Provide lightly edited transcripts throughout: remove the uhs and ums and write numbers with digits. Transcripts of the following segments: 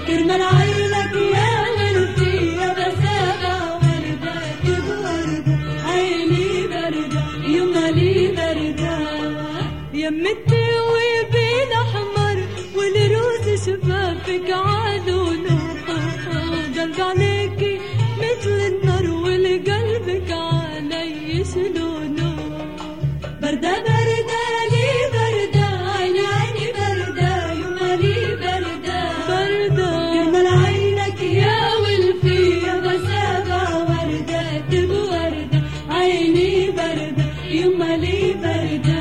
كرمال عينك يا ولدي يا بسابة وردة بوردة عيني بردة يمالي بردة يمتي وبين أحمر والروس شفافك عالونه قلب عليكي مثل النار والقلبك علي شلونه بردة بردة لي بردة عيني عيني بردة يمالي بردة بردة كرمال عينك يا ولفي يا بسابة وردة بوردة عيني بردة يمالي بردة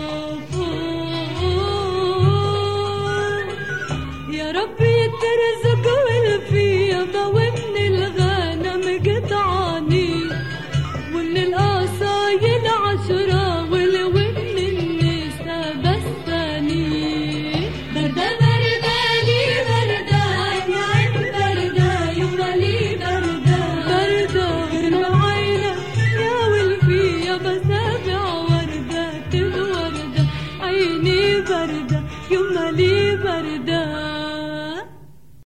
يا ربي ترزق